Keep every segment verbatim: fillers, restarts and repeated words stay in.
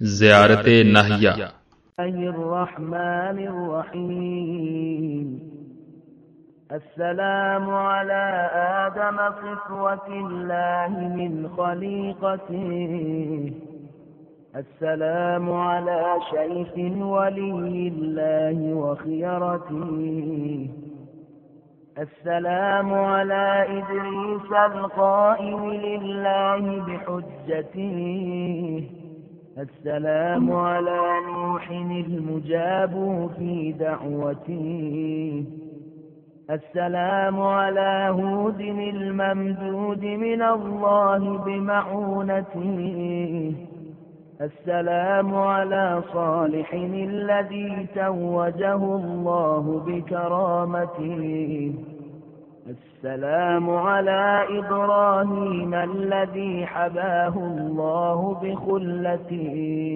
زيارت نهية. الرحمن الرحيم. السلام على آدم صفوة الله من خليقته. السلام على شيخ ولي الله وخيرته. السلام على إدريس القائم لله بحجته. السلام على نوح المجاب في دعوته. السلام على هود الممدود من الله بمعونته. السلام على صالح الذي توجه الله بكرامته. السلام على إبراهيم الذي حباه الله بخلته.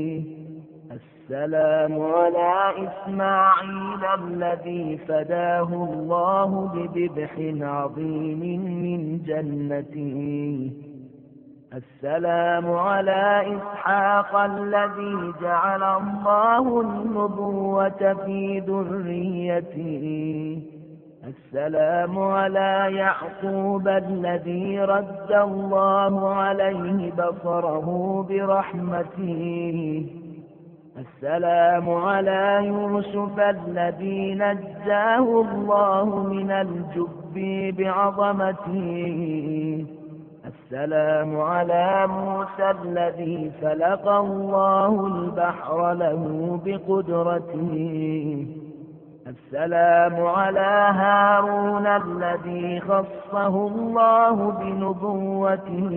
السلام على إسماعيل الذي فداه الله بذبح عظيم من جنته. السلام على إسحاق الذي جعل الله النبوة في ذريته. السلام على يعقوب الذي رد الله عليه بصره برحمته. السلام على يوسف الذي نجاه الله من الجب بعظمته. السلام على موسى الذي فلق الله البحر له بقدرته. السلام على هارون الذي خصه الله بنبوته.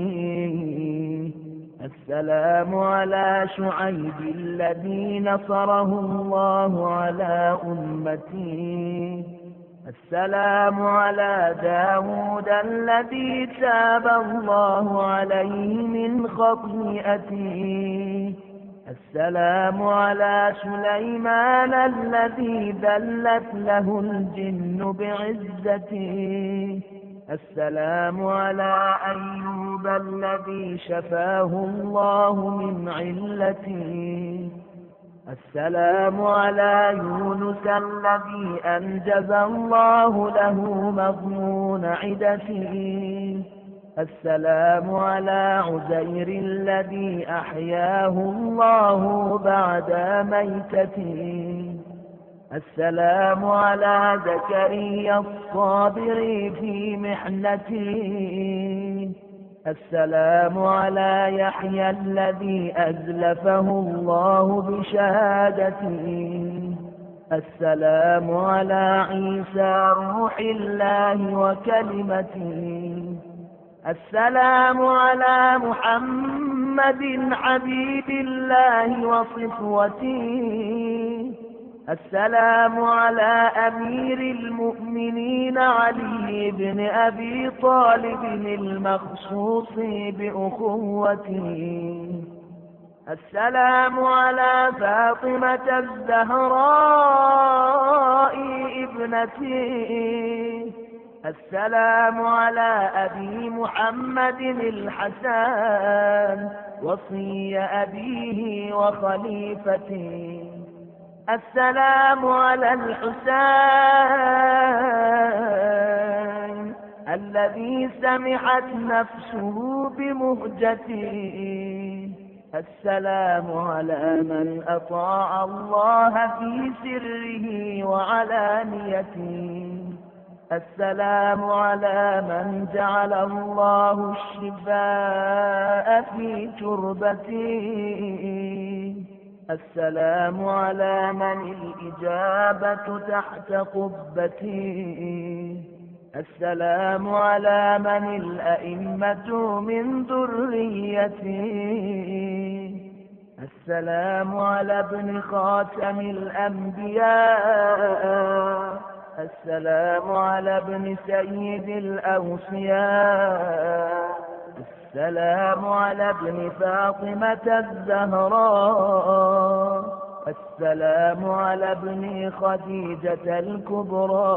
السلام على شعيب الذي نصره الله على أمته. السلام على داود الذي تاب الله عليه من خطيئته. السلام على سليمان الذي ذلت له الجن بعزته. السلام على أيوب الذي شفاه الله من علته. السلام على يونس الذي أنجز الله له مضمون عدته. السلام على عزير الذي أحياه الله بعد ميتته. السلام على زكريا الصابر في محنته. السلام على يحيى الذي أزلفه الله بشهادته. السلام على عيسى روح الله وكلمته. السلام على محمد حبيب الله وصفوته. السلام على أمير المؤمنين علي بن أبي طالب المخصوص بأخوته. السلام على فاطمة الزهراء ابنته. السلام على أبي محمد الحسن وصي أبيه وخليفته. السلام على الحسين الذي سمحت نفسه بمهجته. السلام على من أطاع الله في سره وعلانيته. السلام على من جعل الله الشفاء في تربته. السلام على من الإجابة تحت قبته. السلام على من الأئمة من ذريته. السلام على ابن خاتم الأنبياء. السلام على ابن سيد الأوصياء. السلام على ابن فاطمة الزهراء. السلام على ابن خديجة الكبرى.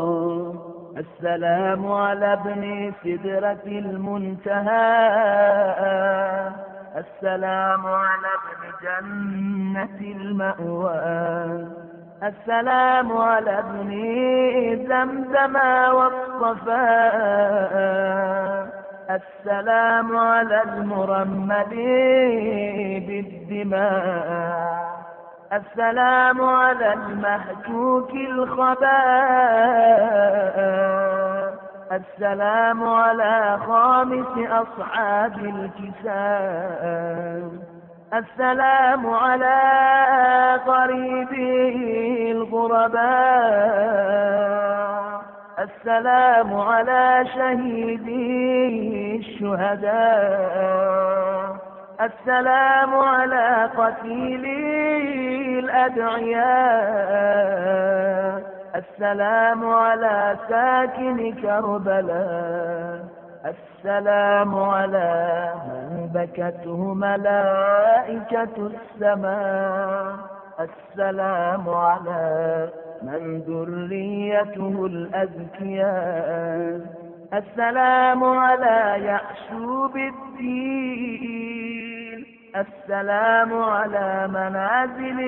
السلام على ابن سدرة المنتهى. السلام على ابن الجنة المأوى. السلام على ابن زمزم والصفاء. السلام على المرمل بالدماء. السلام على المهتوك الخباء. السلام على خامس أصحاب الكساء. السلام على قريبي الغرباء. السلام على شهيدي الشهداء. السلام على قتيلي الأدعياء. السلام على ساكن كربلاء. السلام على من بكته ملائكة السماء. السلام على من ذريته الأزكياء. السلام على يعشوب الدين. السلام على منازل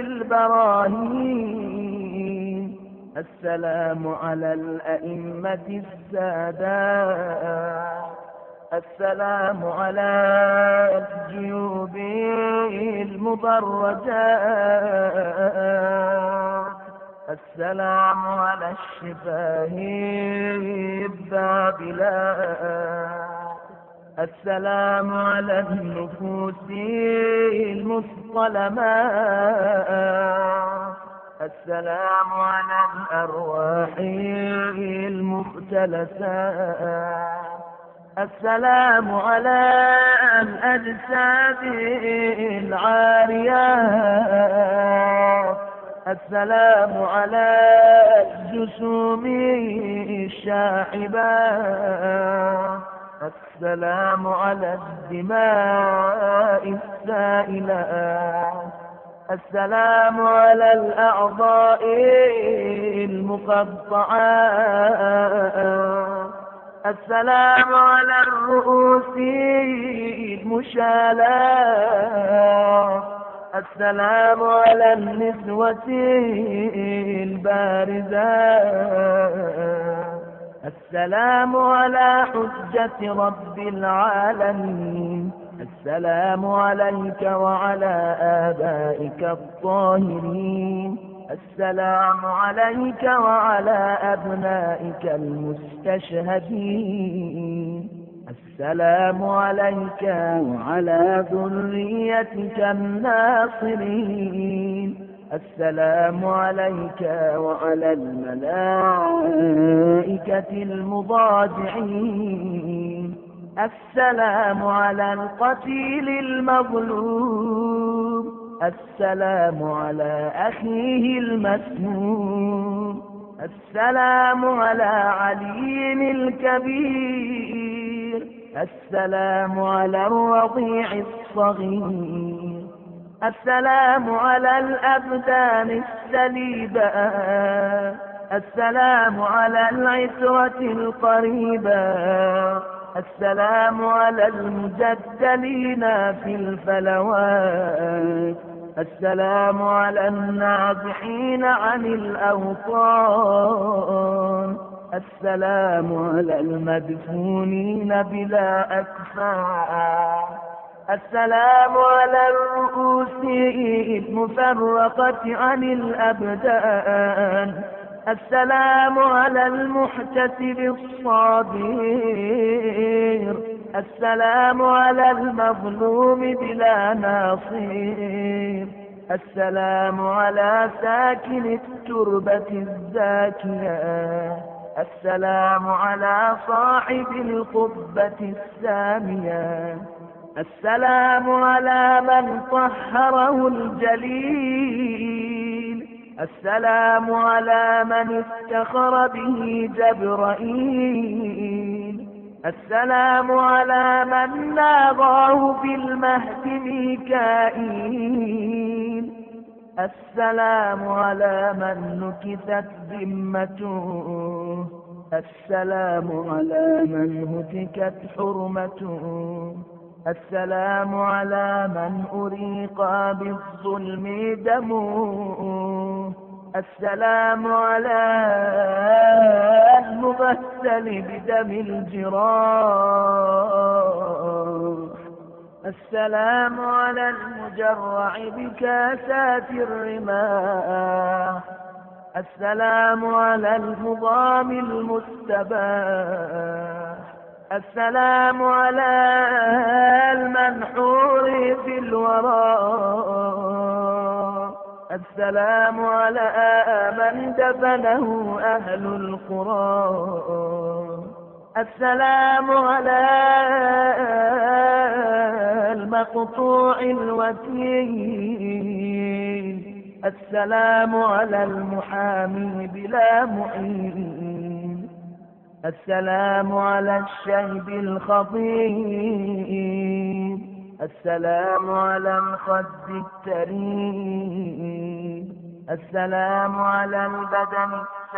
البراهين. السلام على الأئمة السادات. السلام على الجيوب المضرجات. السلام على الشفاه البابلات. السلام على النفوس المصطلمات. السلام على الأرواح المختلسات. السلام على الأجساد العاريات. السلام على الجسوم الشاحبات. السلام على الدماء السائلات. السلام على الأعضاء المقطعات. السلام على الرؤوس المشالات. السلام على النسوة البارزات. السلام على حجة رب العالمين. السلام عليك وعلى آبائك الطاهرين. السلام عليك وعلى أبنائك المستشهدين. السلام عليك وعلى ذريتك الناصرين. السلام عليك وعلى الملائكة المضاجعين. السلام على القتيل المظلوم. السلام على أخيه المسموم. السلام على علي الكبير. السلام على الرضيع الصغير. السلام على الأبدان السليبة. السلام على العترة القريبة. السلام على المجدلين في الفلوات. السلام على النازحين عن الأوطان. السلام على المدفونين بلا أكفان. السلام على الرؤوس المفرقة عن الأبدان. السلام على المحتسب الصابر. السلام على المظلوم بلا ناصير. السلام على ساكن التربة الزاكية. السلام على صاحب القبة السامية. السلام على من طهره الجليل. السلام على من افتخر به جبرائيل. السلام على من ناضاه في المهد ميكائيل. السلام على من نكثت ذمته. السلام على من هتكت حرمته. السلام على من أريق بالظلم دمه، السلام على المغسل بدم الجراح، السلام على المجرع بكاسات الرماح، السلام على المضام المستباح، السلام على المنحور في الوراء، السلام على من دفنه أهل القرى، السلام على المقطوع الوتين، السلام على المحامي بلا معين، السلام على الشيب الخطيب، السلام على الخد التريب، السلام على البدن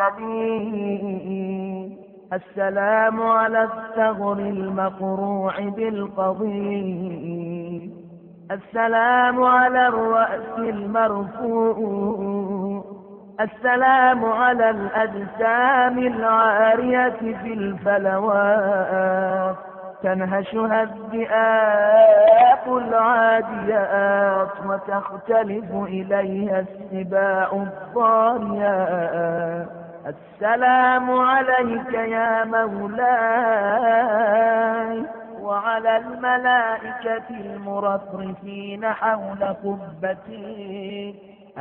السليم، السلام على الثغر المقروع بالقضيب، السلام على الرأس المرفوع، السلام على الأجسام العارية في الفلوات تنهشها الذئاب العاديات وتختلف إليها السباع الضاريات. السلام عليك يا مولاي وعلى الملائكة المرفرفين حول قبتك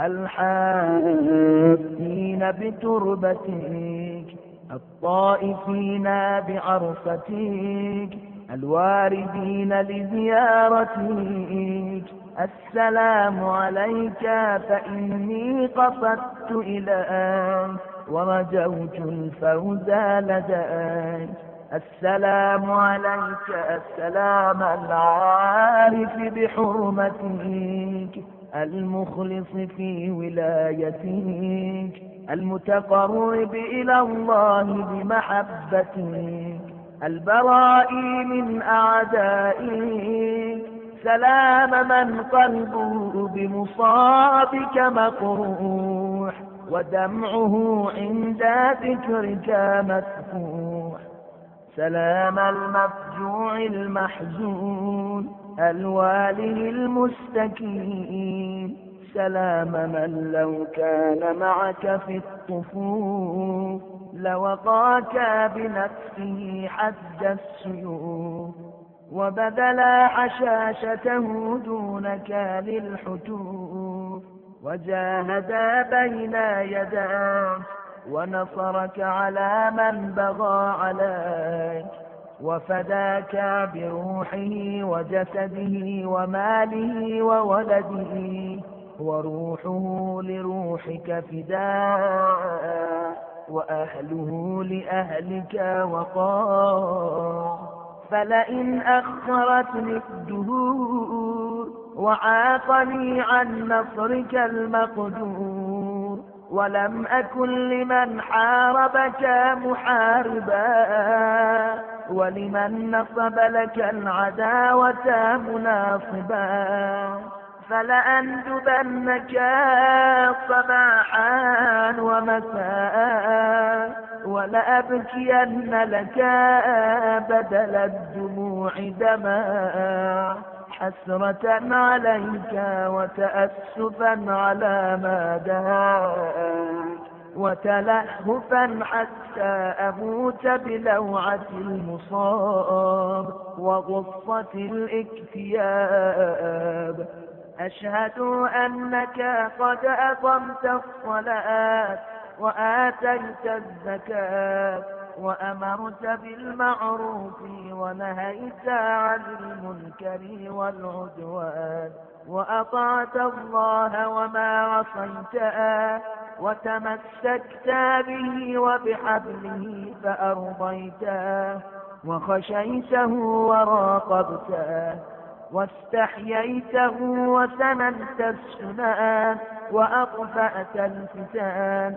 الحافين بتربتك الطائفين بعرفتك الواردين لزيارتك. السلام عليك فإني قصدت إليك ورجوت الفوز لديك. السلام عليك السلام العارف بحرمتك المخلص في ولايتك المتقرب إلى الله بمحبتك البرائي من أعدائك. سلام من قلبه بمصابك مقروح ودمعه عند ذكرك مسفوح. سلام المفجوع المحزون الواله المستكين. سلام من لو كان معك في الطفوف لوقاك بنفسه حد السيوف وبذل حشاشته دونك للحتوف وجاهد بين يديك ونصرك على من بغى عليك وفداك بروحه وجسده وماله وولده وروحه لروحك فداء وأهله لأهلك وقار. فلئن أخرتني الدهور وعاقني عن نصرك المقدور ولم أكن لمن حاربك محاربا ولمن نصب لك العداوة مناصبا فلأندبنك صباحا ومساء ولأبكين لك بدل الدموع دما حسرة عليك وتأسفا على ما دهاك وتلهفا حتى أموت بلوعة المصاب وغصة الاكتياب. أشهد أنك قد أقمت الصلاة وآتيت الزكاة وأمرت بالمعروف ونهيت عن المنكر والعدوان وأطعت الله وما عصيته وتمسكت به وبحبله فأرضيته وخشيته وراقبته واستحييته وسننت السنان وأطفأت الفتان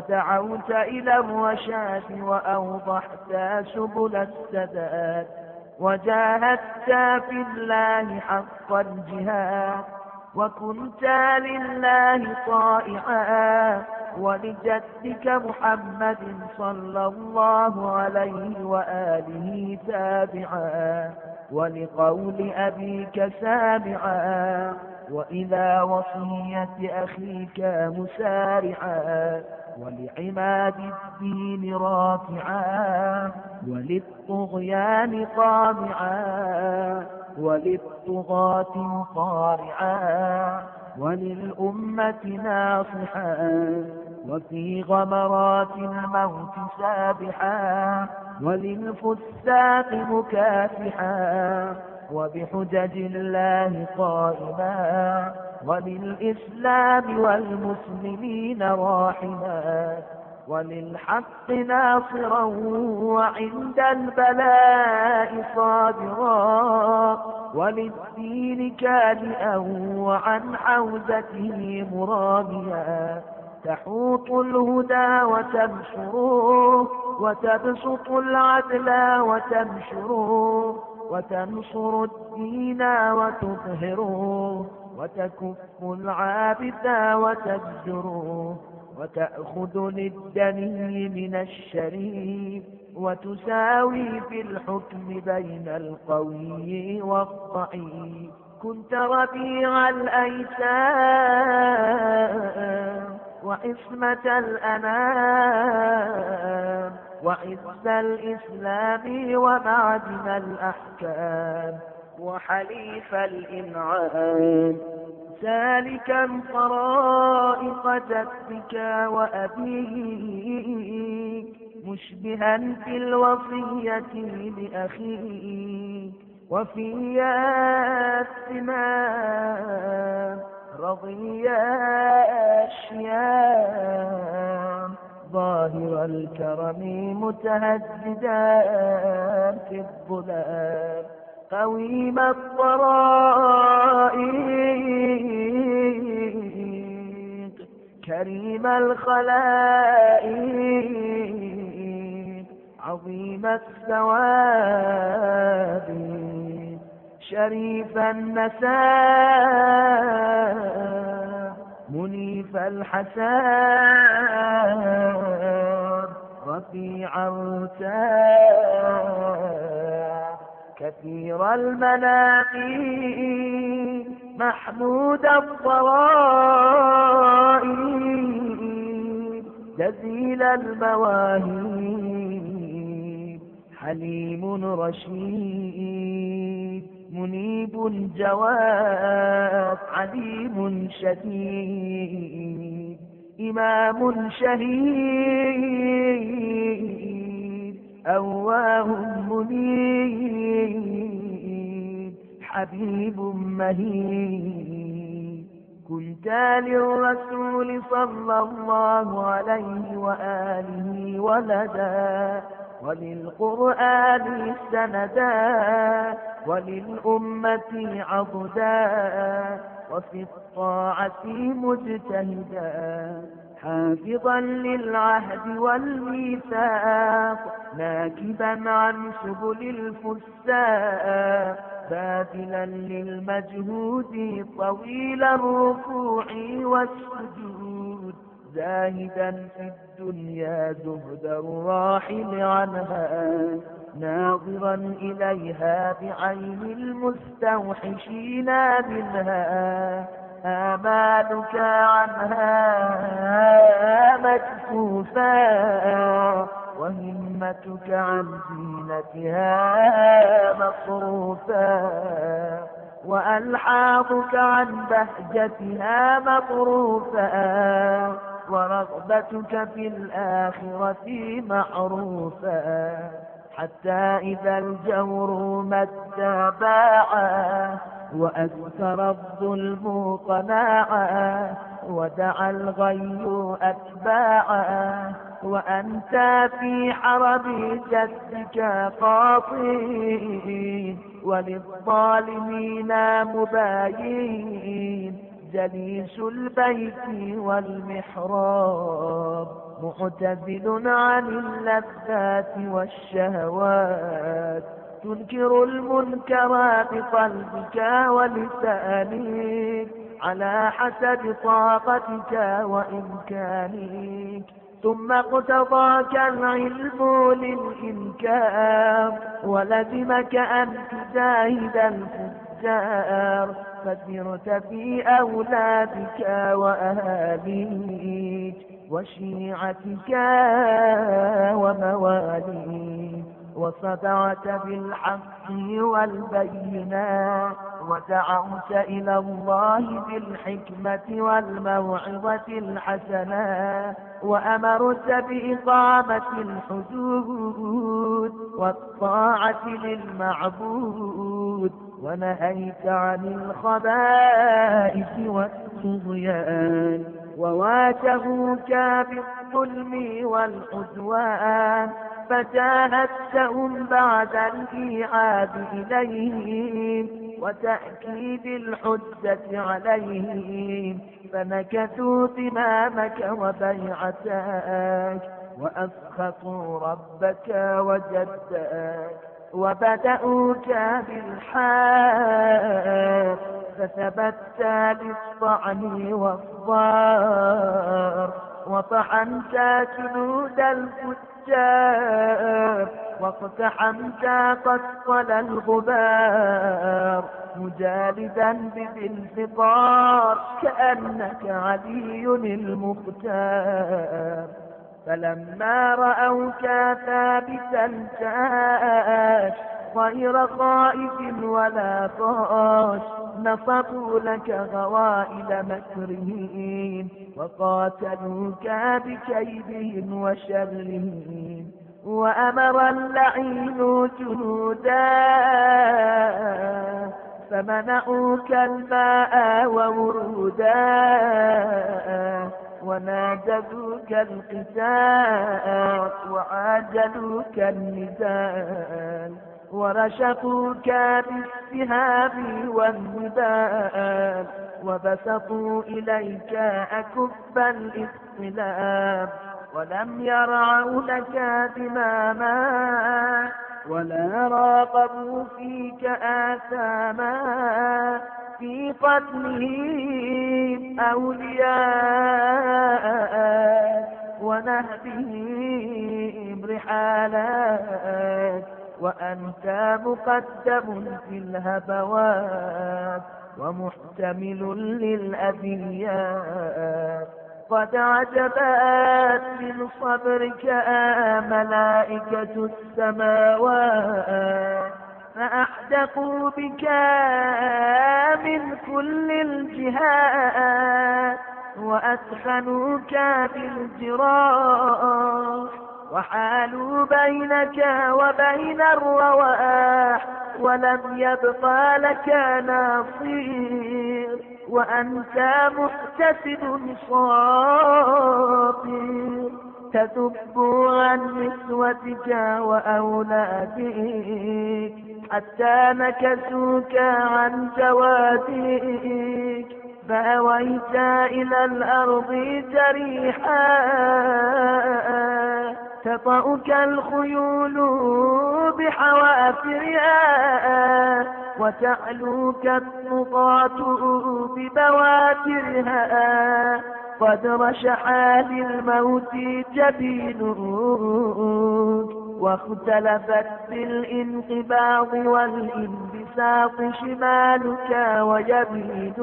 ودعوت إلى الرشاد وأوضحت سبل السداد. وجاهدت في الله حق الجهاد، وكنت لله طائعا، ولجدك محمد صلى الله عليه وآله تابعا، ولقول أبيك سامعا، وإلى وصية أخيك مسارعا، ولعماد الدين رافعا، وللطغيان طامعا، وللطغاة مطارعا، وللأمة ناصحا، وفي غمرات الموت سابحا، وللفساق مكافحا، وبحجج الله قائما، وللإسلام والمسلمين راحما، وللحق ناصرا، وعند البلاء صابرا، وللدين كادئا، وعن حوزته مرابيا، تحوط الهدى وتنشره، وتبسط العدل وتنشره، وتنصر الدين وتظهره، وتكف العابد وتزجره، وتأخذ للدني من الشريف، وتساوي في الحكم بين القوي والضعيف. كنت ربيع الأيتام، وعصمة الأنام، وعز الإسلام، ومعدن الأحكام، وحليف الإنعام، سالكا طرائق جدك وأبيك، مشبها في الوصية لأخيك، وفي الثمام رضيا الشيام، ظاهر الكرم متهددا في الظلام، قويم الطرائق، كريم الخلائق، عظيم الثواب، شريف النساب، منيف الحساب، رفيع الرتاب، كثير المناقب، محمود الضرائب، جزيل المواهب، حليم رشيد، منيب جواد، عليم شديد، إمام شهيد، أواه منيب، حبيب مهيب. كنت للرسول صلى الله عليه وآله ولدا، وللقرآن سندا، وللأمة عضدا، وفي الطاعة مجتهدا، حافظا للعهد والميثاق، ناكبا عن سبل الفساق، باذلا للمجهود، طويل الركوع والسجود، زاهدا في الدنيا زهد الراحل عنها، ناظرا إليها بعين المستوحشين منها، آمالك عنها مكفوفا، وهمتك عن زينتها مصروفا، وألحاظك عن بهجتها مطروفا، ورغبتك في الآخرة معروفا، حتى إذا الجور مد باعا، وأكثر الظلم قناعا، ودعا الغي أتباعا، وأنت في حرم جدك قاطين، وللظالمين مباين، جليس البيت والمحراب، معتزل عن اللذات والشهوات، وتنكر المنكر بقلبك ولسانك على حسب طاقتك وإمكانك. ثم اقتضاك العلم للإنكار ولزمك أن تجاهد الفجار، فسرت في أولادك وأهاليك وشيعتك ومواليك، وصدعت بالحق والبينات، ودعوت إلى الله بالحكمة والموعظة الحسنة، وأمرت بإقامة الحدود والطاعة للمعبود، ونهيت عن الخبائث والطغيان، وواجهوك بالظلم والعدوان، فجاهدتهم بعد الإيعاد إليهم وتأكيد الحجة عليهم، فنكثوا زمامك وبيعتك وأسخطوا ربك وجدك، وبدأوك بالحق فثبت للطعن والضار، وطحنت جنود الفجار، واقتحمت قصل الغبار، مجالدا بذي الفقار كأنك علي المختار. فلما رأوك ثابتا جاءك غير خائف ولا طاش، نصبوا لك غوائل مكرهم، وقاتلوك بكيدهم وشرهم. وأمر اللعين جنودا فمنعوك الماء وورودا، ونادلوك القتال وعاجلوك النزال، ورشقوك بالسهام والنبال، وبسطوا إليك أكف الاصطلاب، ولم يرعوا لك ذماما ولا راقبوا فيك آثاما، في قتلهم أولياء ونهبهم رحالات، وأنت مقدم في الهبوات ومحتمل للأذيات. قد عجبت من صبرك ملائكة السماوات، فأحدقوا بك من كل الجهات، وأسخنوك بالجراح، وحالوا بينك وبين الرواح، ولم يبقى لك ناصير، وأنت محتسب صابر، تذب عن نسوتك وأولادك، حتى نكسوك عن جوادك، فأويت إلى الأرض جريحا، تطأك الخيول بحوافرها، وتعلوك الطغاة ببواترها، قد رشح للموت جبينك، واختلفت بالانقباض والانبساط شمالك ويمينك،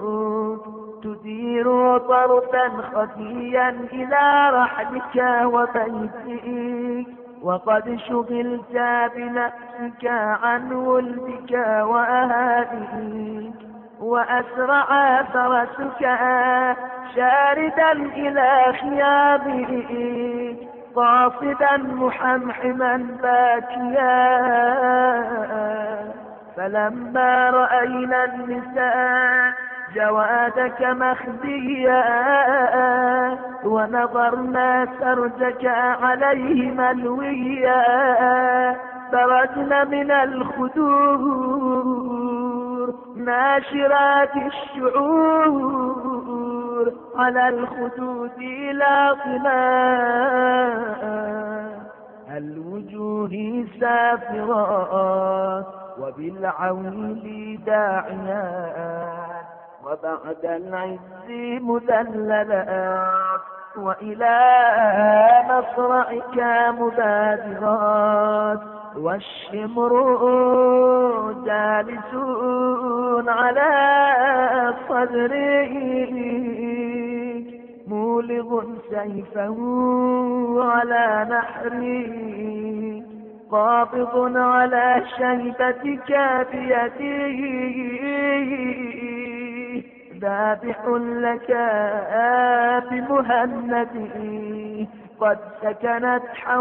تدير طرفا خفيا إلى رحلك وبيتك، وقد شغلت بنفسك عن ولدك وأهاليك، وأسرع فرسك شاردا إلى خيابك، قاصدا محمحما باكيا. فلما رأينا النساء جوادك مخديا، ونظرنا سرجك عليه ملويا، خرجن من الخدور ناشرات الشعور، على الخدود لاطما، الوجوه سافرات وبالعويل داعيات وبعد العز مذللات وإلى مصرعك مبادرات والشمر جالسون على صدرك مولغ سيفه على نحري قابض على شيبتك بيده ذابح لك بمهند قد سكنت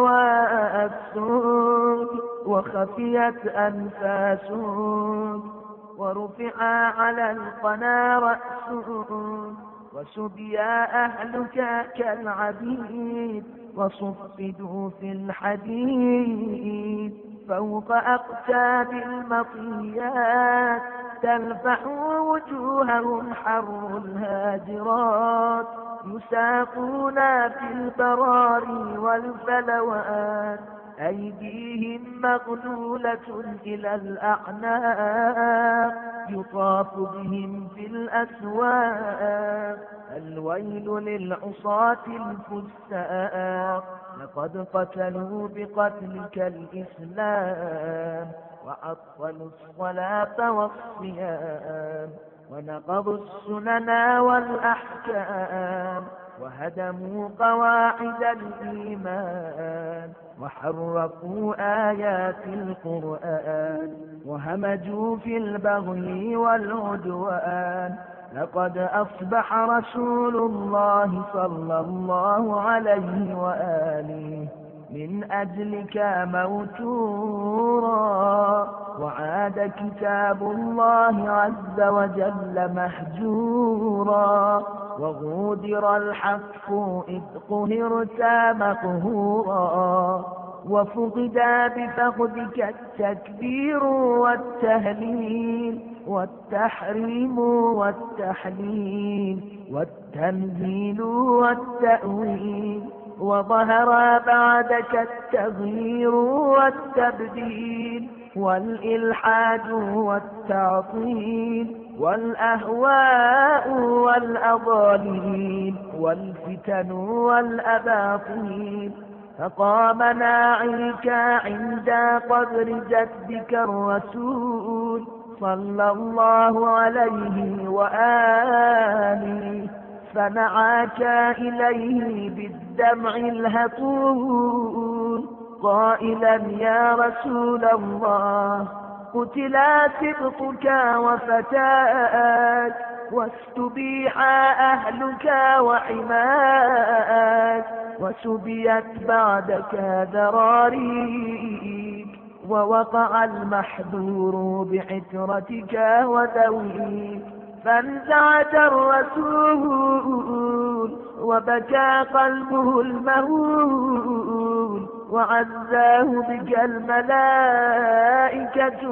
حواسك وخفيت أنفاسك ورفع على القنا رأسك وسبيا أهلك كالعبيد وصفدوا في الحديد فوق أقتاب المطيات تلفح وجوههم حر الهاجرات يساقون في البراري والفلوات أيديهم مغلولة إلى الأعناق يطاف بهم في الأسواق الويل للعصاة الفساق لقد قتلوا بقتلك الإسلام وعطلوا الصلاة والصيام ونقضوا السنن والأحكام وهدموا قواعد الإيمان وحرفوا آيات القرآن وهمجوا في البغي والعدوان لقد أصبح رسول الله صلى الله عليه وآله من أجلك موتورا وعاد كتاب الله عز وجل مهجورا وغودر الحق إذ قهرت مقهورا وفقد بفقدك التكبير والتهليل والتحريم والتحليل والتنزيل والتأويل وظهر بعدك التغيير والتبديل والإلحاد والتعطيل والأهواء والأضاليل والفتن والأباطيل فقام ناعيك عند قبر جدك الرسول صلى الله عليه وآله فنعاك إليه بالدمع الهطول قائلا يا رسول الله قتلا سبطك وفتاك واستبيح أهلك وحماك وسبيت بعدك ذراريك ووقع المحذور بعترتك وذويك فانزعج الرسول وبكى قلبه المهول وعزاه بك الملائكة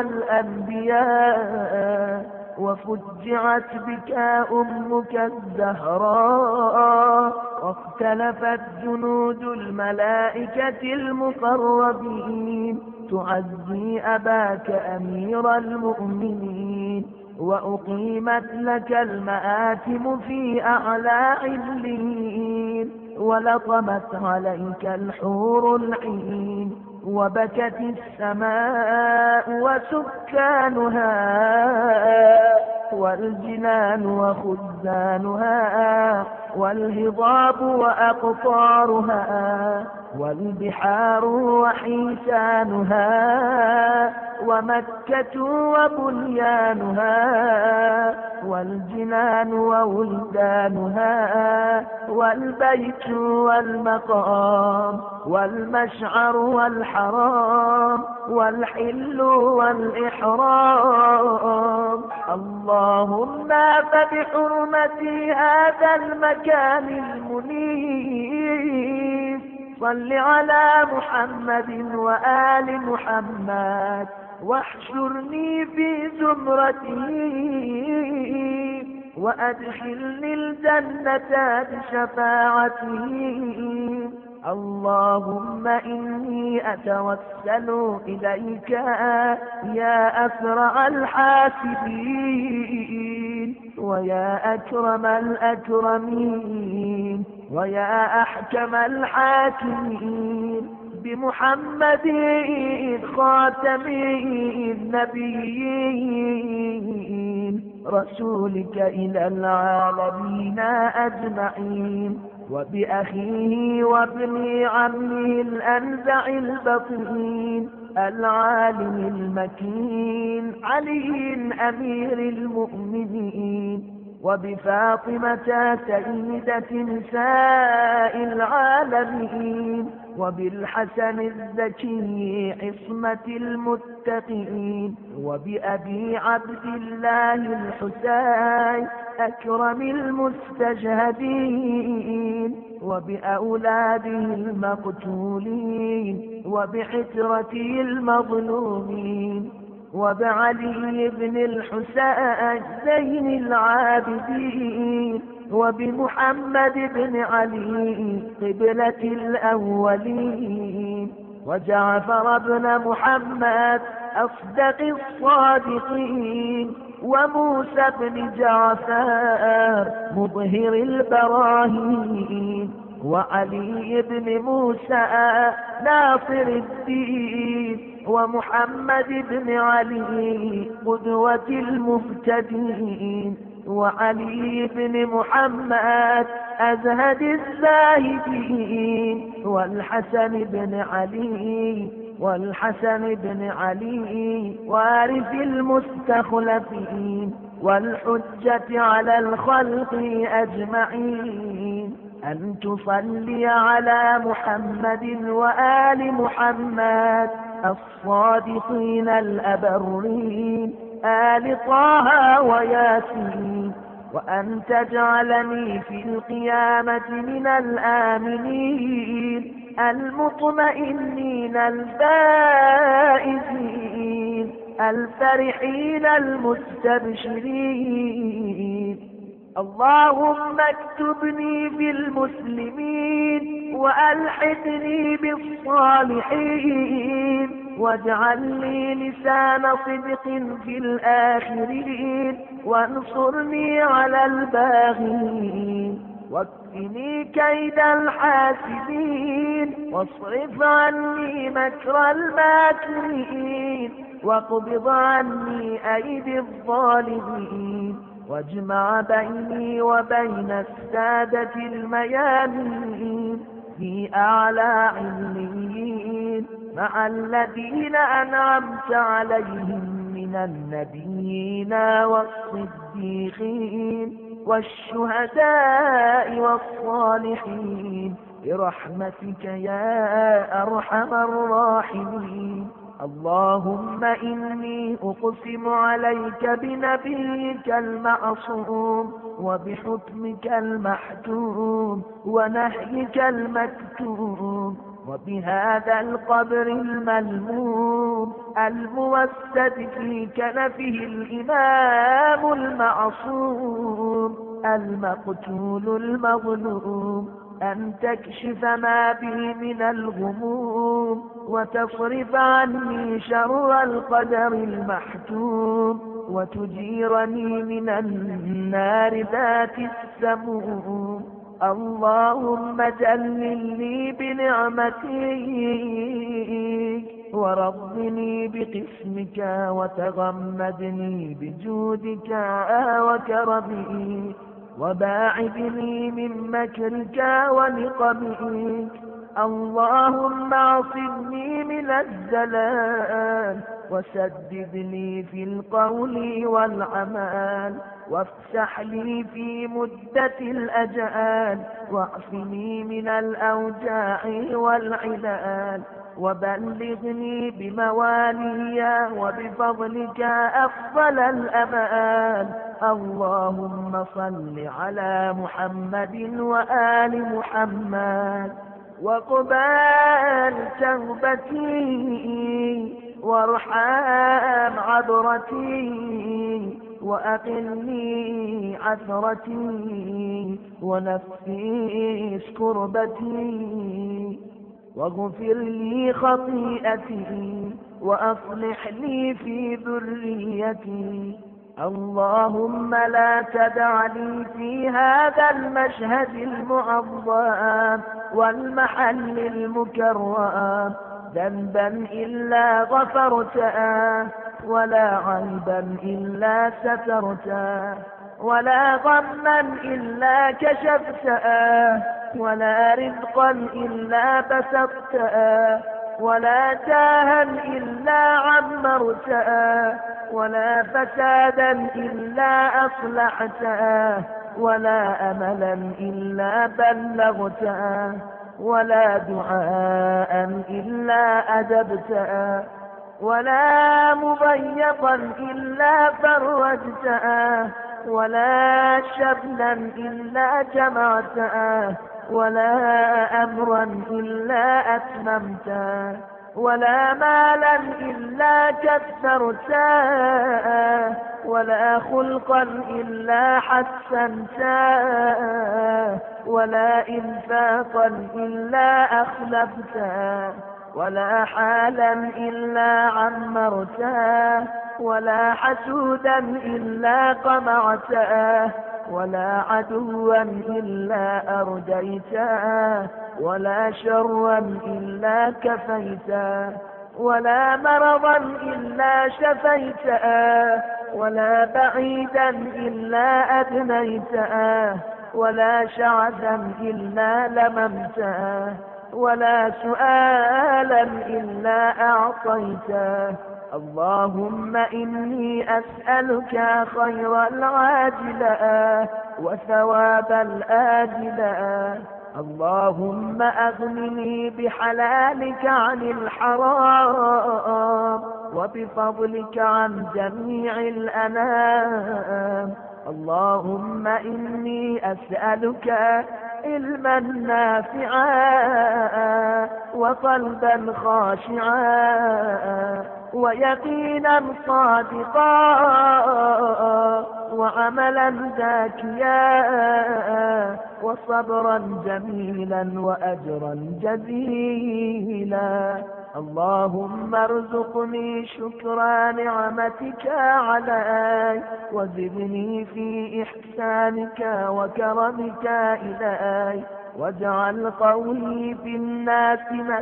والأنبياء وفجعت بك أمك الزهراء واختلفت جنود الملائكة المقربين تعزي أباك أمير المؤمنين وأقيمت لك المآتم في أعلى عليين ولطمت عليك الحور العين وبكت السماء وسكانها والجنان وخزانها والهضاب وأقطارها والبحار وحيتانها ومكة وبنيانها والجنان وولدانها والبيت والمقام والمشعر والحرام والحل والإحرام اللهم فبحرمة هذا المكان المنيف صل على محمد وآل محمد واحشرني في زمرته وأدخلني الجنة بشفاعته اللهم إني أتوسل إليك يا أسرع الحاسبين ويا أكرم الأكرمين ويا أحكم الحاكمين بمحمد خاتم النبيين رسولك إلى العالمين أجمعين وبأخيه وابن عمه الأنزع البطين العالم المكين علي أمير المؤمنين وبفاطمة سيدة نساء العالمين وبالحسن الزكي عصمة المتقين وبأبي عبد الله الحسين أكرم المستجهدين وبأولاده المقتولين وبحترته المظلومين وبعلي بن الحسين زين العابدين وبمحمد بن علي قبلة الأولين وجعفر بن محمد أصدق الصادقين وموسى بن جعفر مظهر البراهين وعلي بن موسى ناصر الدين ومحمد بن علي قدوة المهتدين وعلي بن محمد أزهد الزاهدين والحسن بن علي والحسن بن علي وارث المستخلفين والحجة على الخلق أجمعين أن تصلي على محمد وآل محمد الصادقين الأبرين آل طه وياسين وأن تجعلني في القيامة من الآمنين المطمئنين الفائزين الفرحين المستبشرين. اللهم اكتبني بالمسلمين وألحقني بالصالحين واجعل لي لسان صدق في الآخرين وانصرني على الباغين واكفني كيد الحاسدين واصرف عني مكر الماكرين واقبض عني أيدي الظالمين واجمع بيني وبين السادة الميامين في أعلى عليين مع الذين أنعمت عليهم من النبيين والصديقين والشهداء والصالحين برحمتك يا أرحم الراحمين. اللهم إني أقسم عليك بنبيك المعصوم وبحكمك المحتوم ونهيك المكتوم وبهذا القبر الملموم الموسد في كنفه الإمام المعصوم المقتول المظلوم أن تكشف ما بي من الغموم وتصرف عني شر القدر المحتوم وتجيرني من النار ذات السموم. اللهم جللني بنعمتك ورضني بقسمك وتغمدني بجودك وكرمك وباعدني من مكرك ونقمك. اللهم اعصمني من الزلال وسدد لي في القول والعمل وافتح لي في مدة الأجال واعصمني من الأوجاع والعلال وبلغني بموالي وبفضلك أفضل الأمال. اللهم صل على محمد وآل محمد وقبال توبتي وارحم عبرتي وأقلني عثرتي ونفيس كربتي، واغفر لي خطيئتي، وأصلح لي في ذريتي. اللهم لا تدع لي في هذا المشهد المعظم والمحل المكرم ذنبا إلا غفرته، ولا عيبا إلا سترته، ولا غما إلا كشفته، ولا رزقا إلا بسطته، ولا تاها إلا عمرته، ولا فسادا إلا أصلحته، ولا أملا إلا بلغته، ولا دعاء إلا أدبته، ولا مضيقا إلا فرجته، ولا شبلا إلا جمعته، ولا أمرا إلا أتممته، ولا مالا إلا كثرته، ولا خلقا إلا حسنته، ولا إنفاقا إلا أخلفته، ولا حالا إلا عمرته، ولا حسودا إلا قمعته، ولا عدوا إلا أرجيته، ولا شرا إلا كفيته، ولا مرضا إلا شفيته، ولا بعيدا إلا أدنيته، ولا شعثا إلا لممته، ولا سؤالا إلا أعطيته. اللهم إني أسألك خير العاجلة وثواب الآجلة. اللهم أغنني بحلالك عن الحرام، وبفضلك عن جميع الأنام. اللهم إني أسألك علما نافعا، وقلبا خاشعا، ويقينا صادقا، وعملا زاكيا، وصبرا جميلا، وأجرا جزيلا. اللهم ارزقني شكر نعمتك علي، وزدني في إحسانك وكرمك إلي، واجعل قولي في الناس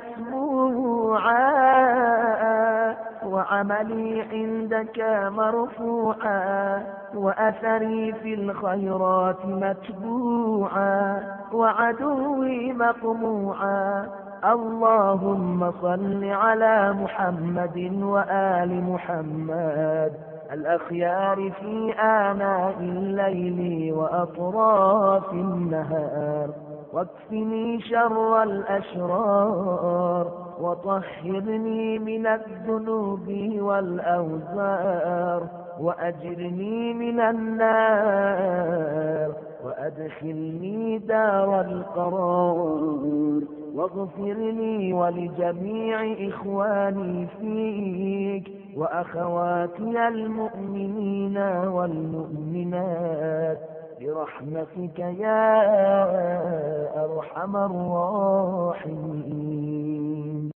مسموعا، وعملي عندك مرفوعا، وأثري في الخيرات متبوعا، وعدوي مقموعا. اللهم صل على محمد وآل محمد الأخيار في آناء الليل وأطراف النهار، واكفني شر الأشرار، وطهرني من الذنوب والأوزار، وأجرني من النار، وأدخلني دار القرار، واغفر لي ولجميع إخواني فيك وأخواتي المؤمنين والمؤمنات برحمتك يا أرحم الراحمين.